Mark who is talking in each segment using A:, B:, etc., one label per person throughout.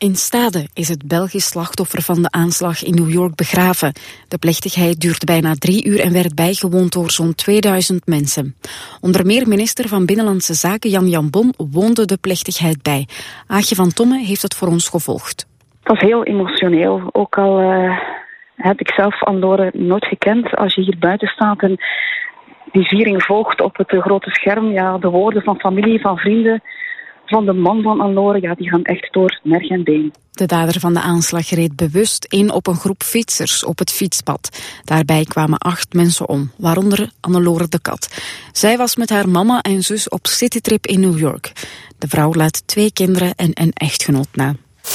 A: In Stade is het Belgisch slachtoffer van de aanslag in New York begraven. De plechtigheid duurde bijna 3 uur en werd bijgewoond door zo'n 2000 mensen. Onder meer minister van Binnenlandse Zaken Jan Jambon woonde de plechtigheid bij. Aagje van Tomme heeft het voor ons gevolgd.
B: Het was heel emotioneel, ook al heb ik zelf Andorre nooit gekend. Als je hier buiten staat en die viering volgt op het grote scherm, ja, de woorden van familie, van vrienden, van de man van Andorre, ja, die gaan echt door merg en been.
A: De dader van de aanslag reed bewust in op een groep fietsers op het fietspad. Daarbij kwamen 8 mensen om, waaronder Annelore de Kat. Zij was met haar mama en zus op citytrip in New York. De vrouw laat 2 kinderen en een echtgenoot na.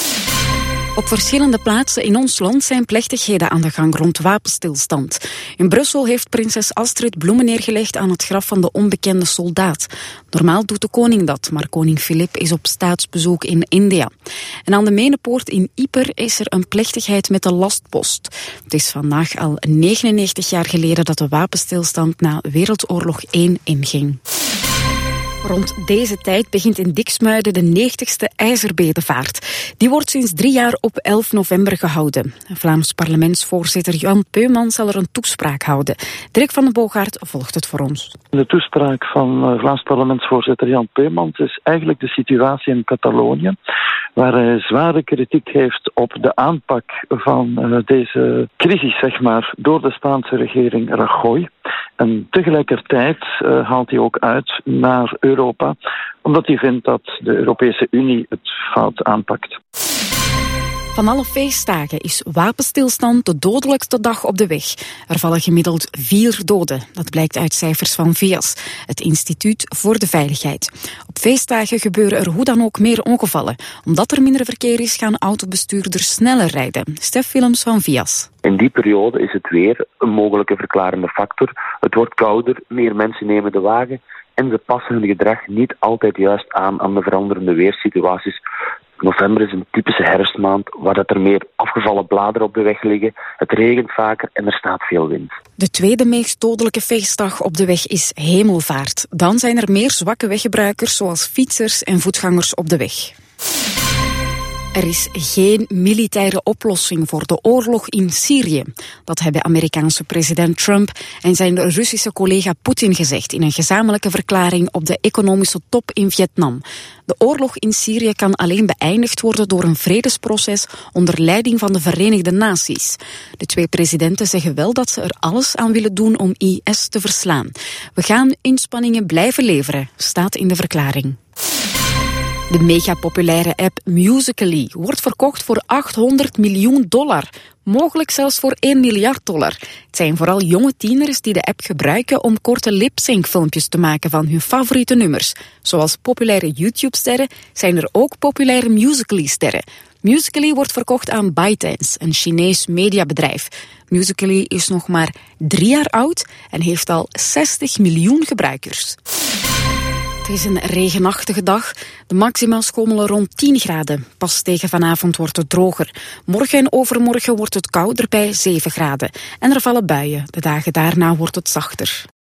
A: Op verschillende plaatsen in ons land zijn plechtigheden aan de gang rond wapenstilstand. In Brussel heeft prinses Astrid bloemen neergelegd aan het graf van de onbekende soldaat. Normaal doet de koning dat, maar koning Filip is op staatsbezoek in India. En aan de Menepoort in Ieper is er een plechtigheid met de lastpost. Het is vandaag al 99 jaar geleden dat de wapenstilstand na Wereldoorlog 1 inging. Rond deze tijd begint in Diksmuiden de 90ste ijzerbedevaart. Die wordt sinds 3 jaar op 11 november gehouden. Vlaams parlementsvoorzitter Jan Peumans zal er een toespraak houden. Dirk van den Boogaard volgt het voor ons.
C: De toespraak van Vlaams parlementsvoorzitter Jan Peumans is eigenlijk de situatie in Catalonië, waar hij zware kritiek heeft op de aanpak van deze crisis, zeg maar, door de Spaanse regering Rajoy. En tegelijkertijd haalt hij ook uit naar Europa, omdat hij vindt dat de Europese Unie het fout aanpakt.
A: Van alle feestdagen is wapenstilstand de dodelijkste dag op de weg. Er vallen gemiddeld 4 doden. Dat blijkt uit cijfers van VIAS, het Instituut voor de Veiligheid. Op feestdagen gebeuren er hoe dan ook meer ongevallen. Omdat er minder verkeer is, gaan autobestuurders sneller rijden. Stef Willems van VIAS.
D: In die periode is het weer een mogelijke verklarende factor. Het wordt kouder, meer mensen nemen de wagen en ze passen hun gedrag niet altijd juist aan de veranderende weersituaties. November is een typische herfstmaand waar dat er meer afgevallen bladeren op de weg liggen. Het regent vaker en er staat veel wind.
A: De tweede meest dodelijke feestdag op de weg is Hemelvaart. Dan zijn er meer zwakke weggebruikers zoals fietsers en voetgangers op de weg. Er is geen militaire oplossing voor de oorlog in Syrië. Dat hebben Amerikaanse president Trump en zijn Russische collega Poetin gezegd in een gezamenlijke verklaring op de economische top in Vietnam. De oorlog in Syrië kan alleen beëindigd worden door een vredesproces onder leiding van de Verenigde Naties. De 2 presidenten zeggen wel dat ze er alles aan willen doen om IS te verslaan. We gaan inspanningen blijven leveren, staat in de verklaring. De megapopulaire app Musical.ly wordt verkocht voor $800 miljoen. Mogelijk zelfs voor $1 miljard. Het zijn vooral jonge tieners die de app gebruiken om korte lip-sync-filmpjes te maken van hun favoriete nummers. Zoals populaire YouTube-sterren zijn er ook populaire Musical.ly-sterren. Musical.ly wordt verkocht aan ByteDance, een Chinees mediabedrijf. Musical.ly is nog maar 3 jaar oud en heeft al 60 miljoen gebruikers. Het is een regenachtige dag. De maxima schommelen rond 10 graden. Pas tegen vanavond wordt het droger. Morgen en overmorgen wordt het kouder bij 7 graden. En er vallen buien. De dagen daarna wordt het zachter.